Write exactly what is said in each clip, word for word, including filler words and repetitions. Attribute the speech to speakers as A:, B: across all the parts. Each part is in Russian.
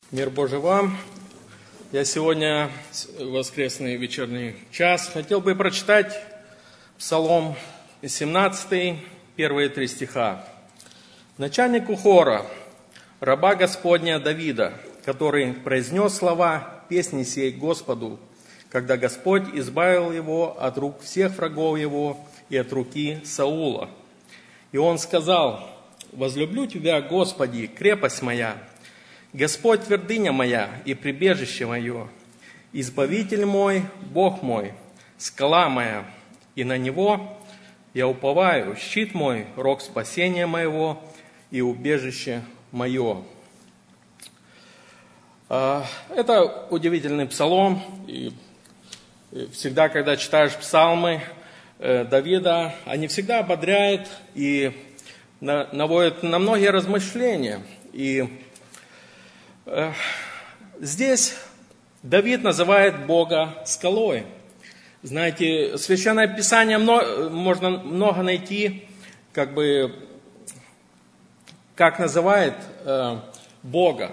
A: Мир Божий вам. Я сегодня, в воскресный вечерний час, хотел бы прочитать Псалом семнадцатый, первые три стиха. Начальнику хора, раба Господня Давида, который произнес слова песни сей Господу, когда Господь избавил его от рук всех врагов его и от руки Саула. И он сказал: «Возлюблю Тебя, Господи, крепость моя, Господь твердыня моя и прибежище мое, Избавитель мой, Бог мой, скала моя, и на Него я уповаю, щит мой, рог спасения моего и убежище мое». Это удивительный псалом, и всегда, когда читаешь псалмы Давида, они всегда ободряют и наводят на многие размышления. И здесь Давид называет Бога скалой. Знаете, в Священное Писание можно много найти, как бы, как называет Бога.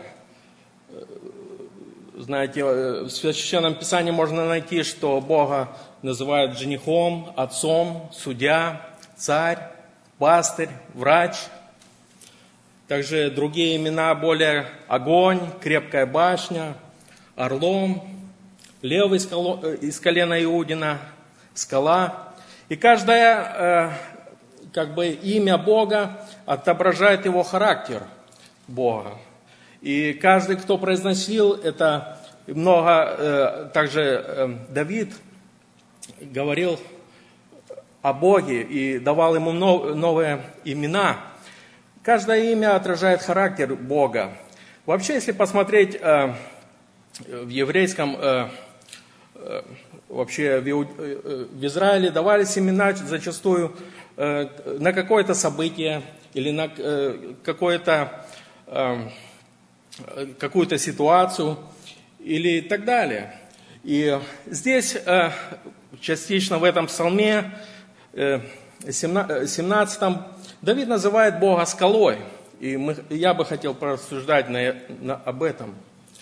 A: Знаете, в Священном Писании можно найти, что Бога называют женихом, отцом, судья, царь, пастырь, врач. Также другие имена более: огонь, крепкая башня, орлом, лев из, коло, из колена Иудина, скала. И каждое как бы имя Бога отображает его характер Бога. И каждый, кто произносил это, много, также Давид говорил о Боге и давал ему новые имена. Каждое имя отражает характер Бога. Вообще, если посмотреть э, в еврейском, э, э, вообще в, Иуд... в Израиле давались имена зачастую э, на какое-то событие или на э, какое-то, э, какую-то ситуацию или так далее. И здесь э, частично в этом псалме э, семнадцатом Давид называет Бога скалой, и мы, я бы хотел порассуждать на, на, об этом.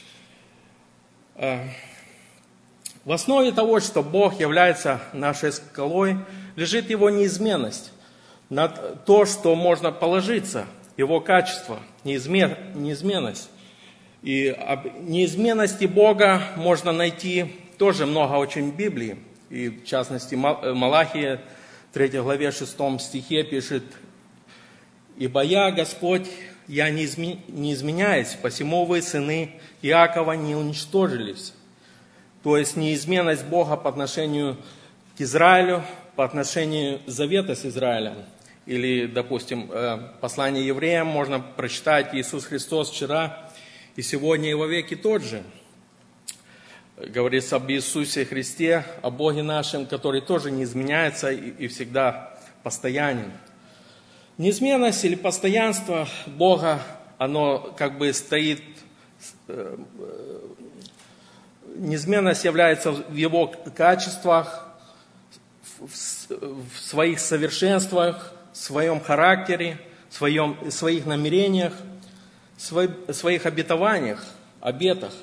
A: В основе того, что Бог является нашей скалой, лежит Его неизменность, на то, что можно положиться, Его качество, неизмен, неизменность. И об неизменности Бога можно найти тоже много очень в Библии, и в частности Малахия, третьей главе, шестом стихе пишет: «Ибо я, Господь, я не, изме... не изменяюсь, посему вы, сыны Иакова, не уничтожились». То есть неизменность Бога по отношению к Израилю, по отношению завета с Израилем. Или, допустим, послание евреям можно прочитать: «Иисус Христос вчера и сегодня и во веки тот же». Говорится об Иисусе Христе, о Боге нашем, который тоже не изменяется и, и всегда постоянен. Неизменность или постоянство Бога, оно как бы стоит, неизменность является в Его качествах, в своих совершенствах, в своем характере, в своем, в своих намерениях, в своих обетованиях, обетах.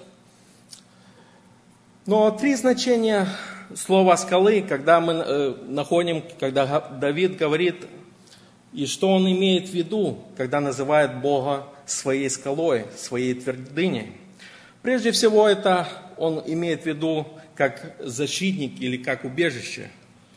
A: Но три значения слова «скалы», когда мы находим, когда Давид говорит, и что он имеет в виду, когда называет Бога своей скалой, своей твердыней. Прежде всего, это он имеет в виду как защитник или как убежище.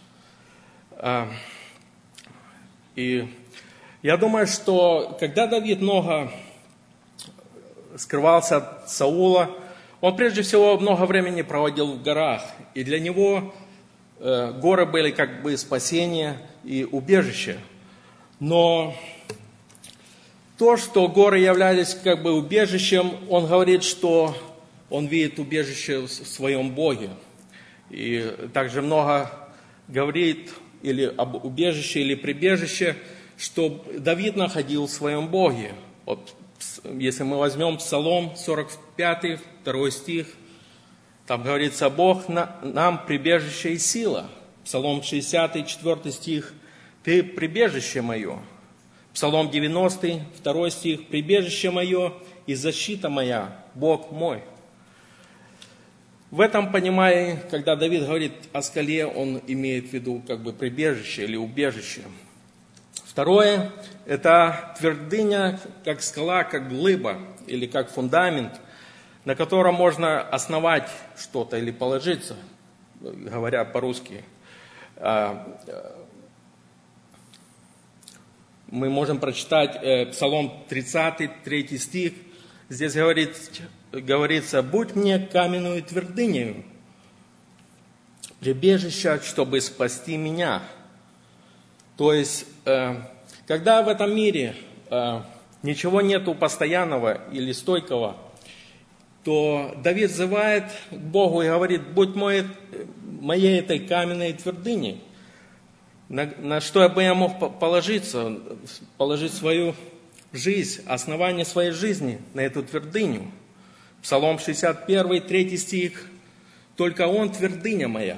A: И я думаю, что когда Давид много скрывался от Саула, он прежде всего много времени проводил в горах. И для него горы были как бы спасение и убежище. Но то, что горы являлись как бы убежищем, он говорит, что он видит убежище в своем Боге. И также много говорит или об убежище, или прибежище, что Давид находил в своем Боге. Вот, если мы возьмем Псалом сорок пятый, второй стих, там говорится: «Бог нам прибежище и сила». Псалом шестидесятый, четвёртый стих: «Ты прибежище мое». Псалом девяностый, второй стих: «Прибежище мое и защита моя, Бог мой. В этом понимании, когда Давид говорит о скале, он имеет в виду как бы прибежище или убежище. Второе, это твердыня, как скала, как глыба или как фундамент, на котором можно основать что-то или положиться, говоря по-русски. Мы можем прочитать Псалом тридцатый, третий стих. Здесь говорит, говорится: «Будь мне каменную твердынею, прибежище, чтобы спасти меня». То есть, когда в этом мире ничего нету постоянного или стойкого, то Давид взывает к Богу и говорит: «Будь мой, моей этой каменной твердыней». На, на что бы я мог положиться, положить свою жизнь, основание своей жизни на эту твердыню. Псалом шестьдесят один, третий стих. «Только Он твердыня моя».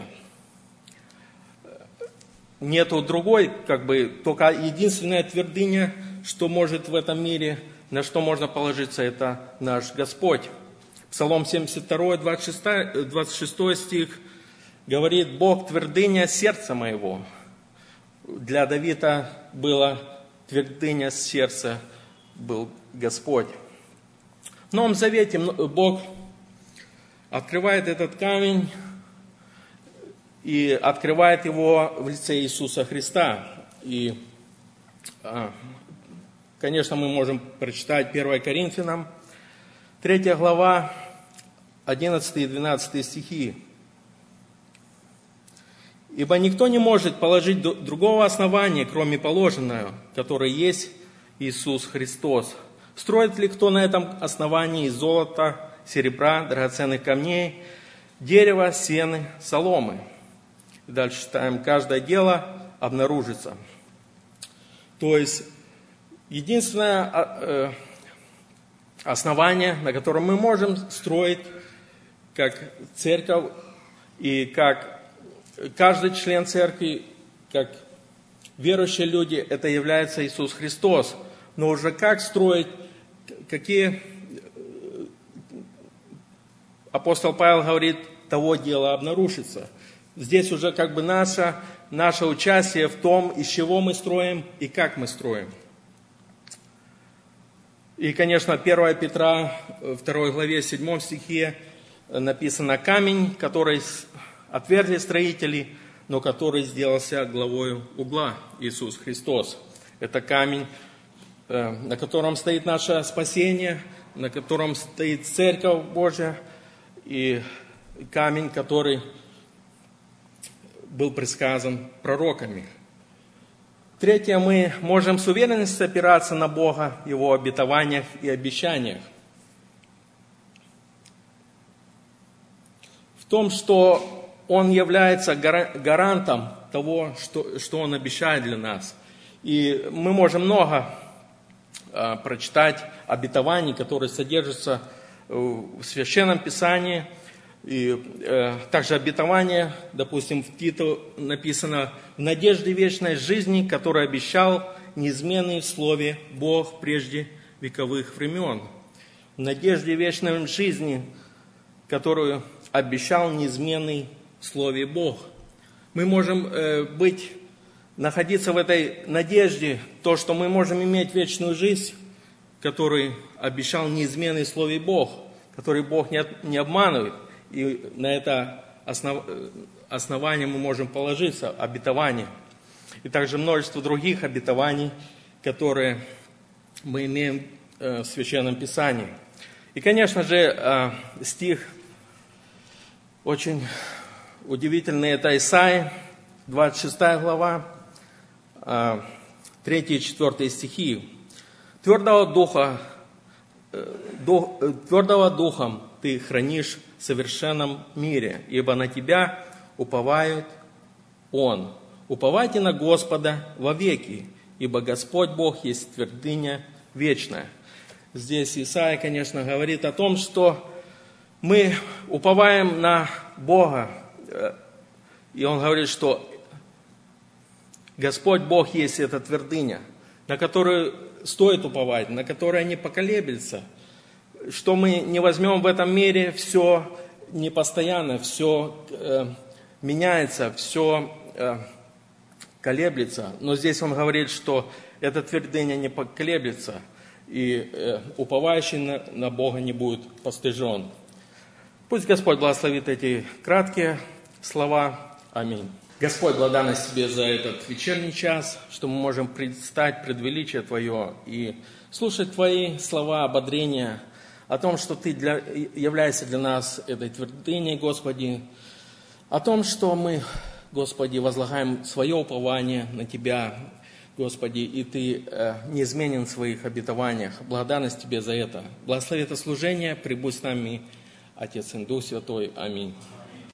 A: Нету другой, как бы, только единственная твердыня, что может в этом мире, на что можно положиться, это наш Господь. Псалом семьдесят два, двадцать шестой стих говорит: «Бог твердыня сердца моего». Для Давида была твердыня сердца, был Господь. В Новом Завете Бог открывает этот камень и открывает его в лице Иисуса Христа. И, конечно, мы можем прочитать первое Коринфянам, третья глава, одиннадцатый и двенадцатый стихи. «Ибо никто не может положить другого основания, кроме положенного, которое есть Иисус Христос. Строит ли кто на этом основании из золота, серебра, драгоценных камней, дерева, сены, соломы?» И дальше читаем: «Каждое дело обнаружится». То есть, единственное основание, на котором мы можем строить, как церковь и как каждый член церкви, как верующие люди, это является Иисус Христос. Но уже как строить, какие... Апостол Павел говорит: того дела обнаружится. Здесь уже как бы наше, наше участие в том, из чего мы строим и как мы строим. И, конечно, первое Петра, второй главе, седьмом стихе написано: «Камень, который отвергли строители, но который сделался главою угла, Иисус Христос». Это камень, на котором стоит наше спасение, на котором стоит Церковь Божья, и камень, который был предсказан пророками. Третье, мы можем с уверенностью опираться на Бога, Его обетованиях и обещаниях. В том, что Он является гарантом того, что, что Он обещает для нас. И мы можем много а, прочитать обетований, которые содержатся в Священном Писании. И э, также обетование, допустим, в Титу написано: «В надежде вечной жизни, которую обещал неизменный в Слове Бог прежде вековых времен». В надежде вечной жизни, которую обещал неизменный в Слове Бог. Мы можем э, быть, находиться в этой надежде, то, что мы можем иметь вечную жизнь, которую обещал неизменный в Слове Бог, который Бог не, не обманывает. И на это основ... основание мы можем положиться, обетование. И также множество других обетований, которые мы имеем в Священном Писании. И, конечно же, стих очень удивительный, это Исаия, двадцать шестая глава, третий и четвёртый стихи. «Твердого духа, дух, твердого духом ты хранишь в совершенном мире, ибо на тебя уповает Он. Уповайте на Господа вовеки, ибо Господь Бог есть твердыня вечная». Здесь Исаия, конечно, говорит о том, что мы уповаем на Бога, и он говорит, что Господь Бог есть эта твердыня, на которую стоит уповать, на которой не поколеблется. что мы не возьмем в этом мире, все непостоянно, все э, меняется, все э, колеблется. Но здесь он говорит, что эта твердыня не поколеблется, и э, уповающий на, на Бога не будет постыжен. Пусть Господь благословит эти краткие слова. Аминь. Господь, благодарность Тебе за этот вечерний час, что мы можем предстать пред величие Твое и слушать Твои слова ободрения о том, что Ты для, являешься для нас этой твердыней, Господи, о том, что мы, Господи, возлагаем свое упование на Тебя, Господи, и Ты э, неизменен в своих обетованиях. Благодарность Тебе за это. Благослови это служение, прибудь с нами, Отец и Дух Святой. Аминь.